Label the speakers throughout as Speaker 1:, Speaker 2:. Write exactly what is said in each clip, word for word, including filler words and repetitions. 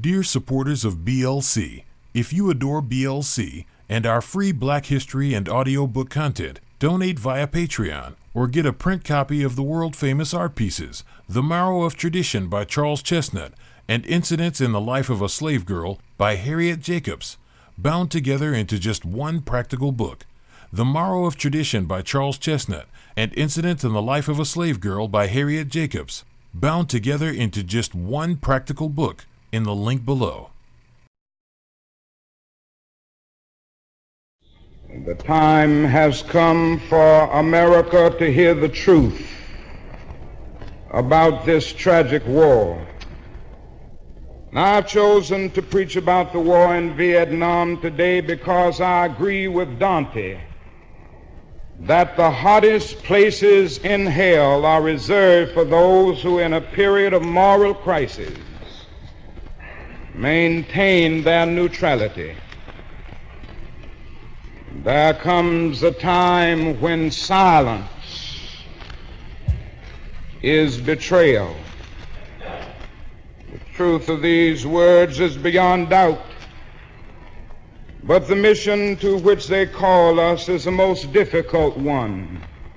Speaker 1: Dear supporters of B L C, if you adore B L C and our free Black History and audiobook content, donate via Patreon or get a print copy of the world-famous art pieces, The Marrow of Tradition by Charles Chesnutt and Incidents in the Life of a Slave Girl by Harriet Jacobs, bound together into just one practical book. The Marrow of Tradition by Charles Chesnutt and Incidents in the Life of a Slave Girl by Harriet Jacobs, bound together into just one practical book, in the link below.
Speaker 2: The time has come for America to hear the truth about this tragic war. Now, I've chosen to preach about the war in Vietnam today because I agree with Dante that the hottest places in hell are reserved for those who, in a period of moral crisis, maintain their neutrality. There comes a time when silence is betrayal. The truth of these words is beyond doubt, but the mission to which they call us is a most difficult one.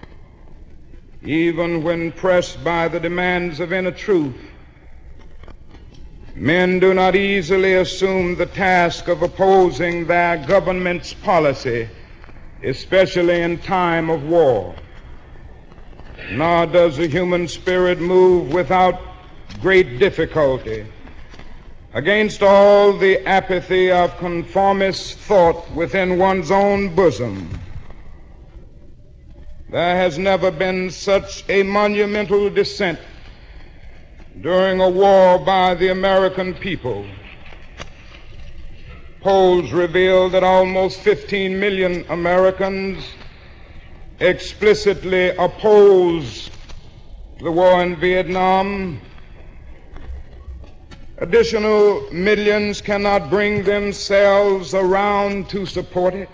Speaker 2: Even when pressed by the demands of inner truth, men do not easily assume the task of opposing their government's policy, especially in time of war. Nor does the human spirit move without great difficulty against all the apathy of conformist thought within one's own bosom. There has never been such a monumental dissent during a war by the American people. Polls reveal that almost fifteen million Americans explicitly oppose the war in Vietnam. Additional millions cannot bring themselves around to support it.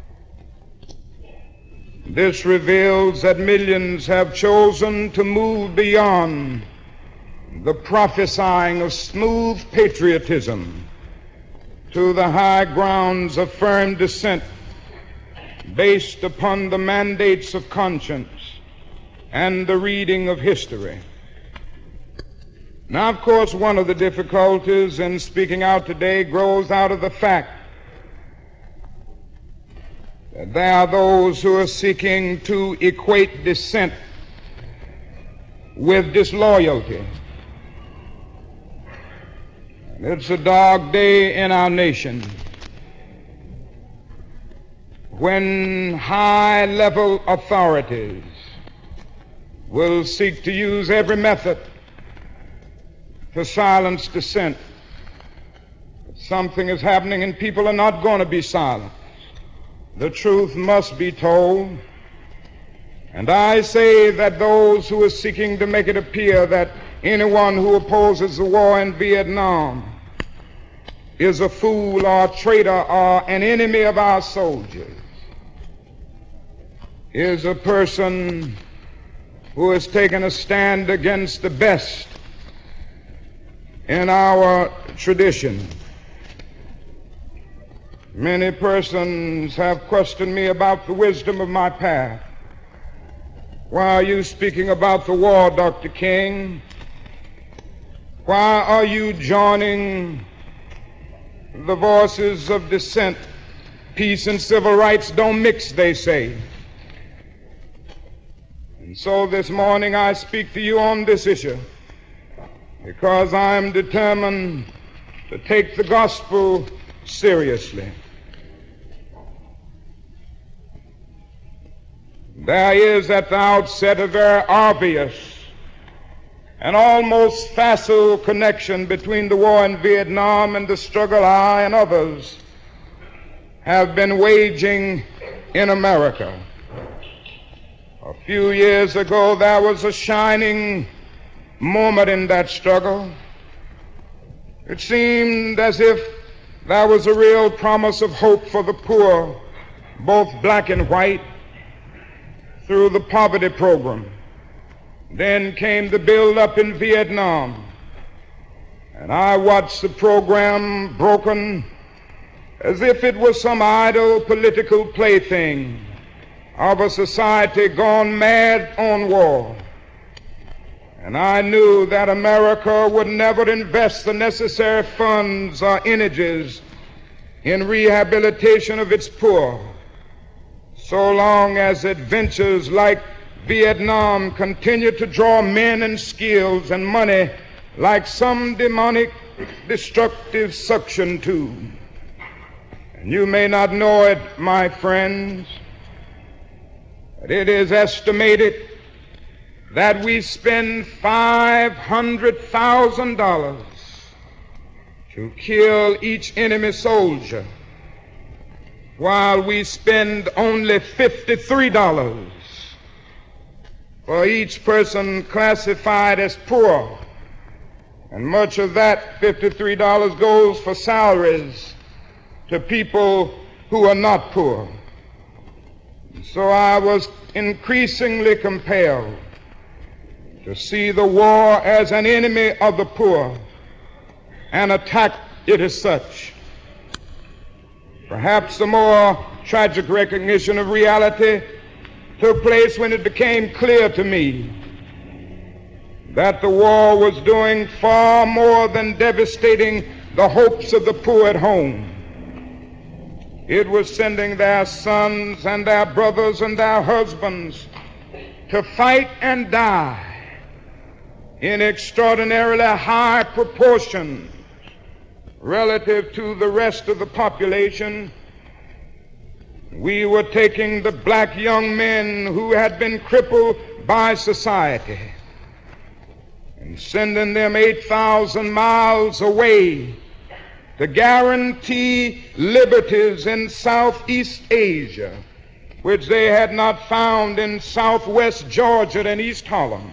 Speaker 2: This reveals that millions have chosen to move beyond the prophesying of smooth patriotism to the high grounds of firm dissent based upon the mandates of conscience and the reading of history. Now, of course, one of the difficulties in speaking out today grows out of the fact that there are those who are seeking to equate dissent with disloyalty. It's a dark day in our nation when high-level authorities will seek to use every method to silence dissent. Something is happening and people are not going to be silent. The truth must be told. And I say that those who are seeking to make it appear that anyone who opposes the war in Vietnam is a fool or a traitor or an enemy of our soldiers is a person who has taken a stand against the best in our tradition. Many persons have questioned me about the wisdom of my path. Why are you speaking about the war, Doctor King? Why are you joining the voices of dissent? Peace and civil rights don't mix, they say. And so this morning I speak to you on this issue because I am determined to take the gospel seriously. There is at the outset a very obvious and almost facile connection between the war in Vietnam and the struggle I and others have been waging in America. A few years ago, there was a shining moment in that struggle. It seemed as if there was a real promise of hope for the poor, both black and white, through the poverty program. Then came the build-up in Vietnam. And I watched the program broken as if it was some idle political plaything of a society gone mad on war. And I knew that America would never invest the necessary funds or energies in rehabilitation of its poor so long as adventures like Vietnam continue to draw men and skills and money like some demonic destructive suction tube. And you may not know it, my friends, but it is estimated that we spend five hundred thousand dollars to kill each enemy soldier, while we spend only fifty-three dollars for each person classified as poor. And much of that fifty-three dollars goes for salaries to people who are not poor. So I was increasingly compelled to see the war as an enemy of the poor and attack it as such. Perhaps the more tragic recognition of reality took place when it became clear to me that the war was doing far more than devastating the hopes of the poor at home. It was sending their sons and their brothers and their husbands to fight and die in extraordinarily high proportions relative to the rest of the population. We were taking the black young men who had been crippled by society and sending them eight thousand miles away to guarantee liberties in Southeast Asia, which they had not found in Southwest Georgia and East Harlem.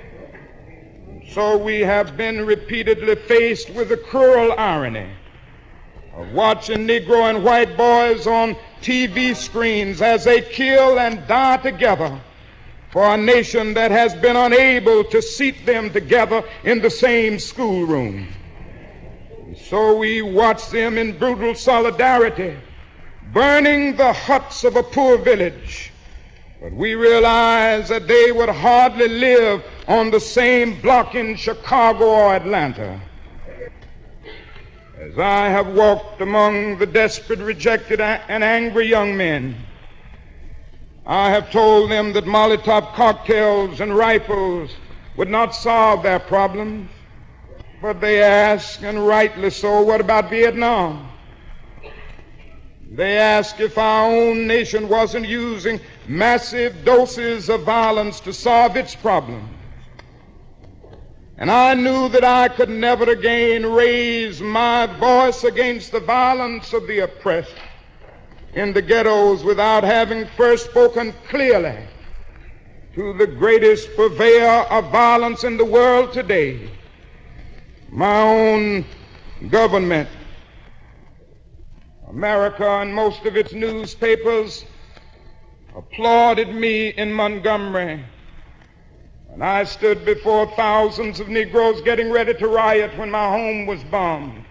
Speaker 2: So we have been repeatedly faced with the cruel irony of watching Negro and white boys on T V screens as they kill and die together for a nation that has been unable to seat them together in the same schoolroom. So we watch them in brutal solidarity, burning the huts of a poor village. But we realize that they would hardly live on the same block in Chicago or Atlanta. As I have walked among the desperate, rejected, and angry young men, I have told them that Molotov cocktails and rifles would not solve their problems. But they ask, and rightly so, what about Vietnam? They ask if our own nation wasn't using massive doses of violence to solve its problems. And I knew that I could never again raise my voice against the violence of the oppressed in the ghettos without having first spoken clearly to the greatest purveyor of violence in the world today, my own government. America and most of its newspapers applauded me in Montgomery, and I stood before thousands of Negroes getting ready to riot when my home was bombed,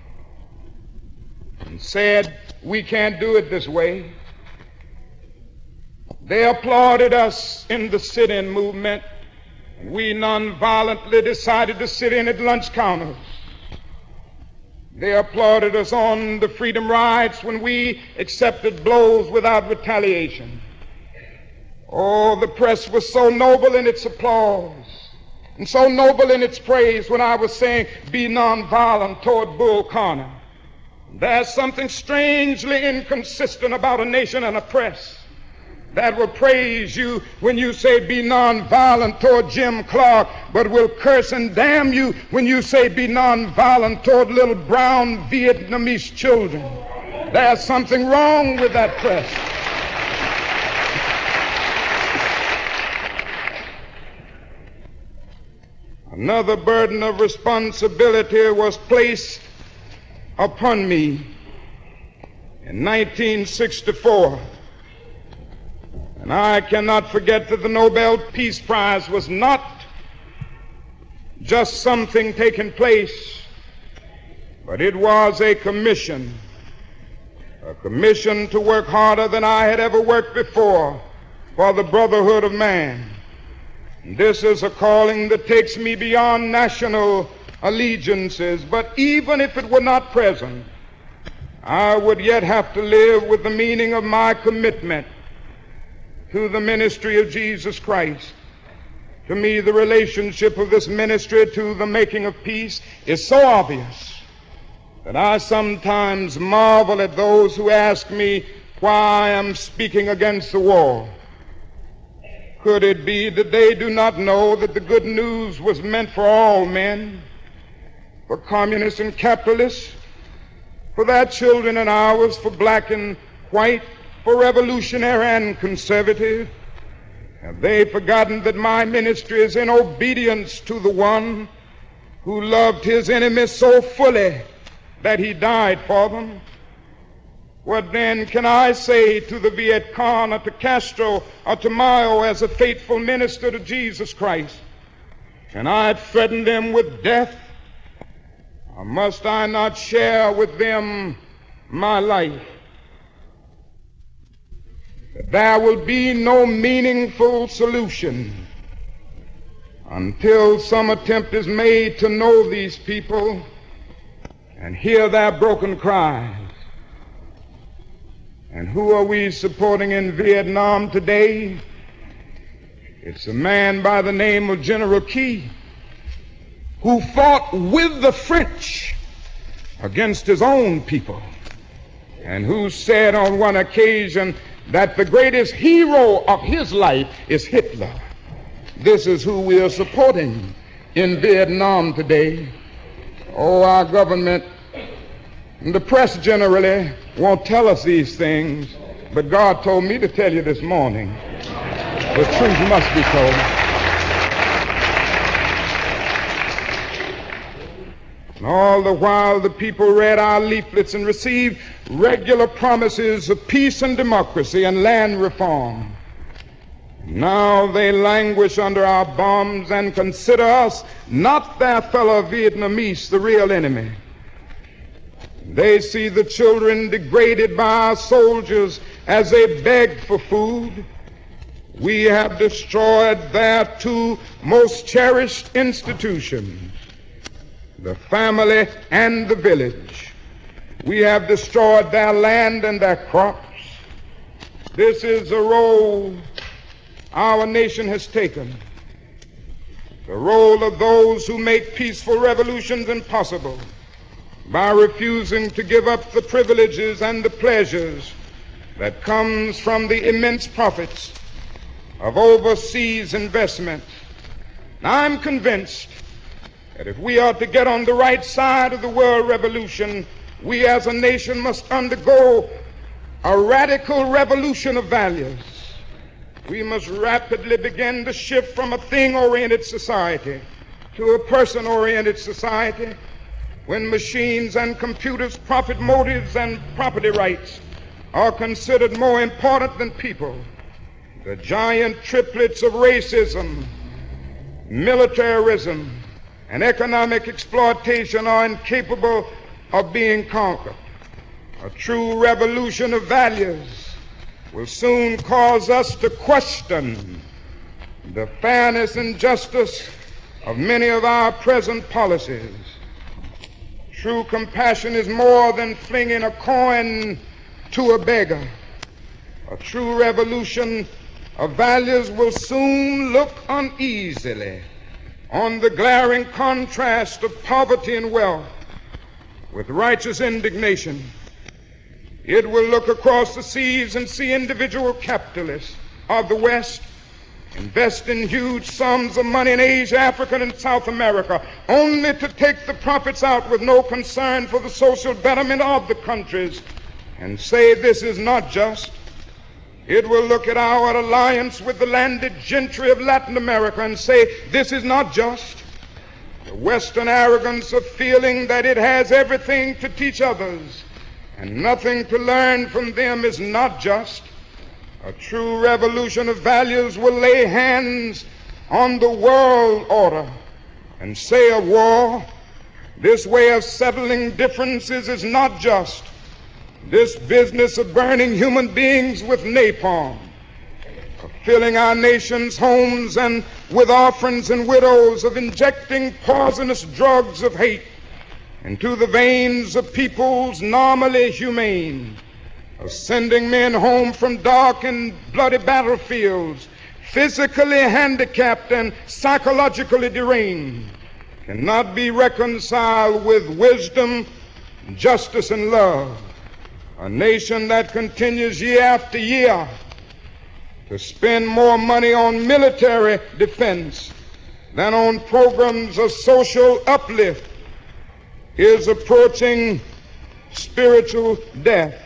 Speaker 2: and said, we can't do it this way. They applauded us in the sit-in movement. We nonviolently decided to sit in at lunch counters. They applauded us on the freedom rides when we accepted blows without retaliation. Oh, the press was so noble in its applause and so noble in its praise when I was saying, be nonviolent toward Bull Connor. There's something strangely inconsistent about a nation and a press that will praise you when you say be nonviolent toward Jim Clark, but will curse and damn you when you say be nonviolent toward little brown Vietnamese children. There's something wrong with that press. Another burden of responsibility was placed upon me in nineteen sixty-four. And I cannot forget that the Nobel Peace Prize was not just something taking place but it was a commission, a commission to work harder than I had ever worked before for the brotherhood of man. This is a calling that takes me beyond national allegiances, but even if it were not present, I would yet have to live with the meaning of my commitment to the ministry of Jesus Christ. To me, the relationship of this ministry to the making of peace is so obvious that I sometimes marvel at those who ask me why I am speaking against the war. Could it be that they do not know that the good news was meant for all men, for communists and capitalists, for their children and ours, for black and white, for revolutionary and conservative? Have they forgotten that my ministry is in obedience to the one who loved his enemies so fully that he died for them? What then can I say to the Viet Cong or to Castro or to Mao as a faithful minister to Jesus Christ? Can I threaten them with death? Or must I not share with them my life? There will be no meaningful solution until some attempt is made to know these people and hear their broken cries. And who are we supporting in Vietnam today? It's a man by the name of General Key, who fought with the French against his own people, and who said on one occasion that the greatest hero of his life is Hitler. This is who we are supporting in Vietnam today. Oh, our government and the press generally won't tell us these things, but God told me to tell you this morning. The truth must be told. And all the while the people read our leaflets and received regular promises of peace and democracy and land reform. Now they languish under our bombs and consider us, not their fellow Vietnamese, the real enemy. They see the children degraded by our soldiers as they beg for food. We have destroyed their two most cherished institutions, the family and the village. We have destroyed their land and their crops. This is the role our nation has taken, the role of those who make peaceful revolutions impossible by refusing to give up the privileges and the pleasures that comes from the immense profits of overseas investment. Now, I'm convinced that if we are to get on the right side of the world revolution, we as a nation must undergo a radical revolution of values. We must rapidly begin to shift from a thing-oriented society to a person-oriented society, when machines and computers, profit motives, and property rights are considered more important than people. The giant triplets of racism, militarism, and economic exploitation are incapable of being conquered. A true revolution of values will soon cause us to question the fairness and justice of many of our present policies. True compassion is more than flinging a coin to a beggar. A true revolution of values will soon look uneasily on the glaring contrast of poverty and wealth with righteous indignation. It will look across the seas and see individual capitalists of the West investing huge sums of money in Asia, Africa, and South America, only to take the profits out with no concern for the social betterment of the countries, and say this is not just. It will look at our alliance with the landed gentry of Latin America and say this is not just. The Western arrogance of feeling that it has everything to teach others and nothing to learn from them is not just. A true revolution of values will lay hands on the world order and say of war, This way of settling differences is not just. This business of burning human beings with napalm, of filling our nation's homes and with orphans and widows, of injecting poisonous drugs of hate into the veins of peoples normally humane, of sending men home from dark and bloody battlefields, physically handicapped and psychologically deranged, cannot be reconciled with wisdom, justice, and love. A nation that continues year after year to spend more money on military defense than on programs of social uplift is approaching spiritual death.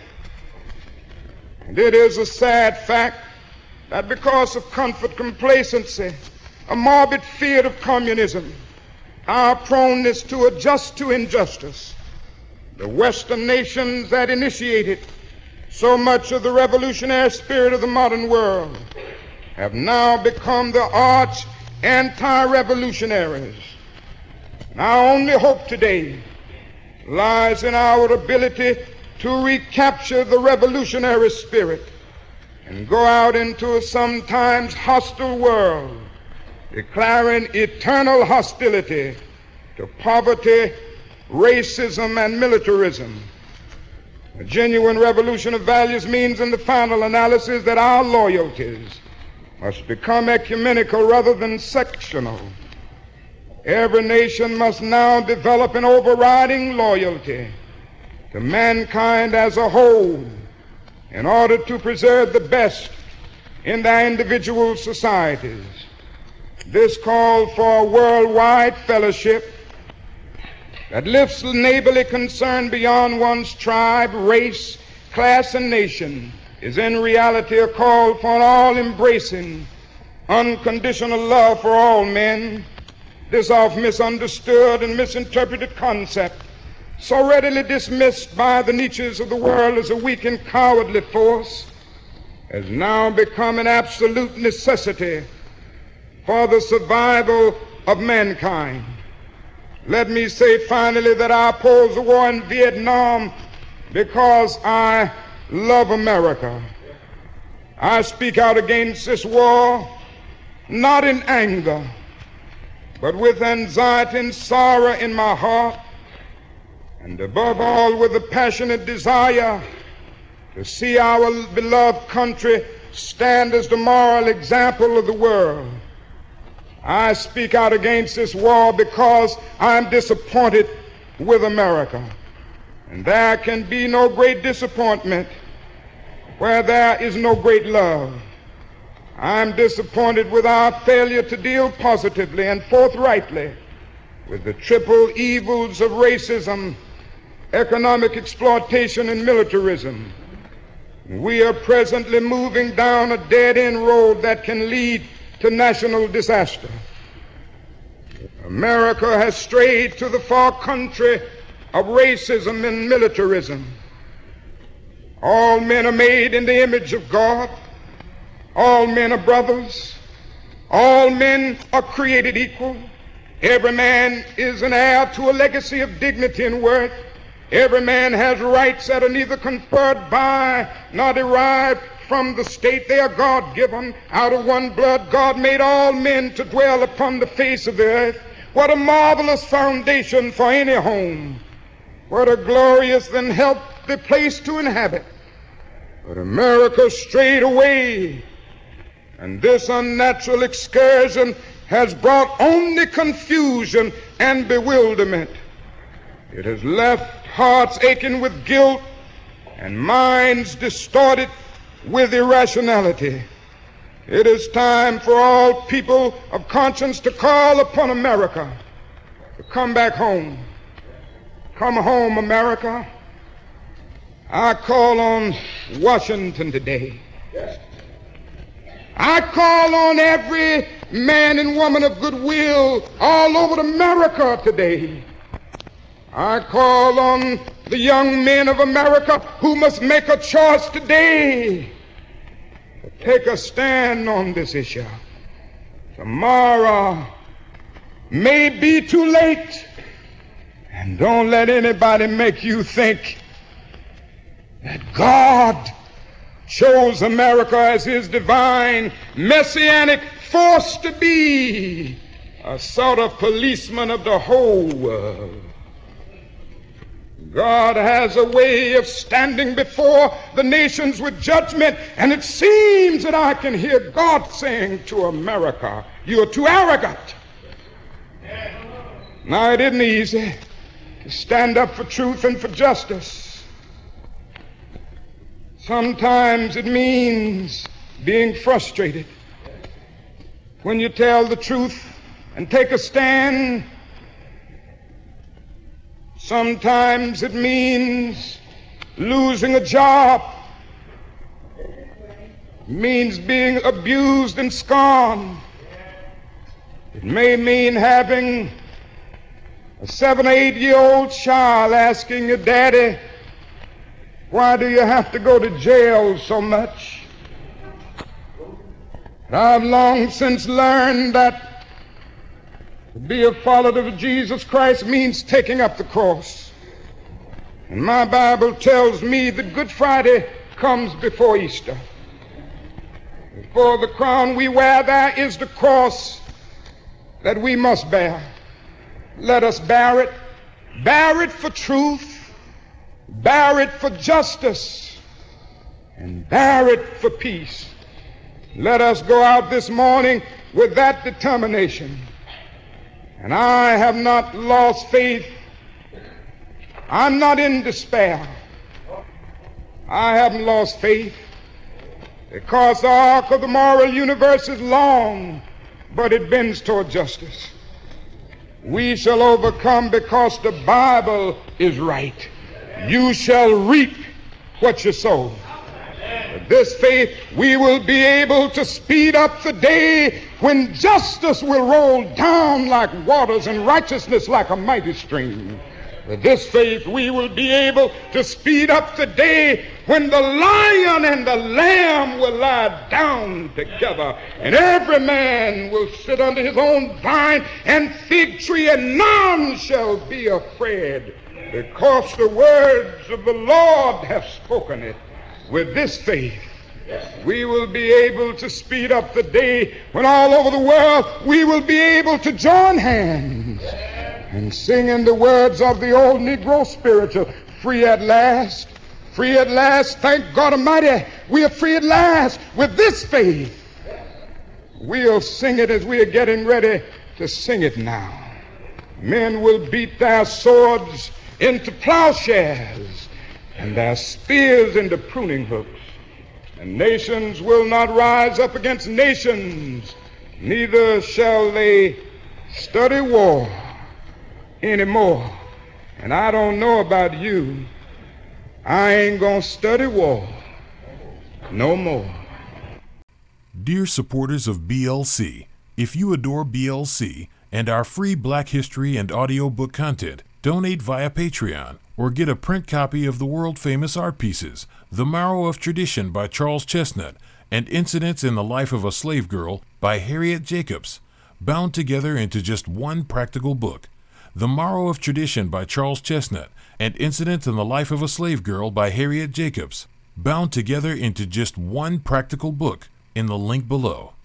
Speaker 2: And it is a sad fact that because of comfort, complacency, a morbid fear of communism, our proneness to adjust to injustice, the Western nations that initiated so much of the revolutionary spirit of the modern world have now become the arch anti-revolutionaries. And our only hope today lies in our ability to recapture the revolutionary spirit and go out into a sometimes hostile world, declaring eternal hostility to poverty, racism, and militarism. A genuine revolution of values means in the final analysis that our loyalties must become ecumenical rather than sectional. Every nation must now develop an overriding loyalty to mankind as a whole in order to preserve the best in their individual societies. This call for a worldwide fellowship that lifts neighborly concern beyond one's tribe, race, class, and nation is in reality a call for an all-embracing, unconditional love for all men. This oft misunderstood and misinterpreted concept, so readily dismissed by the niches of the world as a weak and cowardly force, has now become an absolute necessity for the survival of mankind. Let me say finally that I oppose the war in Vietnam because I love America. I speak out against this war not in anger, but with anxiety and sorrow in my heart, and above all with a passionate desire to see our beloved country stand as the moral example of the world. I speak out against this war because I'm disappointed with America. And there can be no great disappointment where there is no great love. I'm disappointed with our failure to deal positively and forthrightly with the triple evils of racism, economic exploitation, and militarism. We are presently moving down a dead-end road that can lead to national disaster. America has strayed to the far country of racism and militarism. All men are made in the image of God. All men are brothers. All men are created equal. Every man is an heir to a legacy of dignity and worth. Every man has rights that are neither conferred by nor derived from the state. They are God-given. Out of one blood, God made all men to dwell upon the face of the earth. What a marvelous foundation for any home. What a glorious and healthy place to inhabit. But America strayed away, and this unnatural excursion has brought only confusion and bewilderment. It has left hearts aching with guilt and minds distorted with irrationality. It is time for all people of conscience to call upon America to come back home. Come home, America. I call on Washington today. I call on every man and woman of goodwill all over America today. I call on the young men of America who must make a choice today to take a stand on this issue. Tomorrow may be too late. And don't let anybody make you think that God chose America as his divine messianic force to be a sort of policeman of the whole world. God has a way of standing before the nations with judgment, and it seems that I can hear God saying to America, "You are too arrogant." Now, it isn't easy to stand up for truth and for justice. Sometimes it means being frustrated. When you tell the truth and take a stand, sometimes it means losing a job. It means being abused and scorned. It may mean having a seven, eight-year-old child asking your daddy, "Why do you have to go to jail so much?" I've long since learned that to be a follower of Jesus Christ means taking up the cross. And my Bible tells me that Good Friday comes before Easter. Before the crown we wear, there is the cross that we must bear. Let us bear it. Bear it for truth. Bear it for justice. And bear it for peace. Let us go out this morning with that determination. And I have not lost faith. I'm not in despair. I haven't lost faith because the arc of the moral universe is long, but it bends toward justice. We shall overcome because the Bible is right. You shall reap what you sow. With this faith, we will be able to speed up the day when justice will roll down like waters and righteousness like a mighty stream. With this faith, we will be able to speed up the day when the lion and the lamb will lie down together, and every man will sit under his own vine and fig tree, and none shall be afraid, because the words of the Lord have spoken it. With this faith, we will be able to speed up the day when all over the world we will be able to join hands and sing in the words of the old Negro spiritual, "Free at last, free at last, thank God Almighty, we are free at last." With this faith, we'll sing it as we are getting ready to sing it now. Men will beat their swords into plowshares and their spears into pruning hooks. And nations will not rise up against nations, neither shall they study war anymore. And I don't know about you, I ain't gonna study war no more.
Speaker 1: Dear supporters of B L C, if you adore B L C and our free Black History and audiobook content, donate via Patreon or get a print copy of the world-famous art pieces, The Marrow of Tradition by Charles Chesnutt and Incidents in the Life of a Slave Girl by Harriet Jacobs, bound together into just one practical book. The Marrow of Tradition by Charles Chesnutt and Incidents in the Life of a Slave Girl by Harriet Jacobs, bound together into just one practical book in the link below.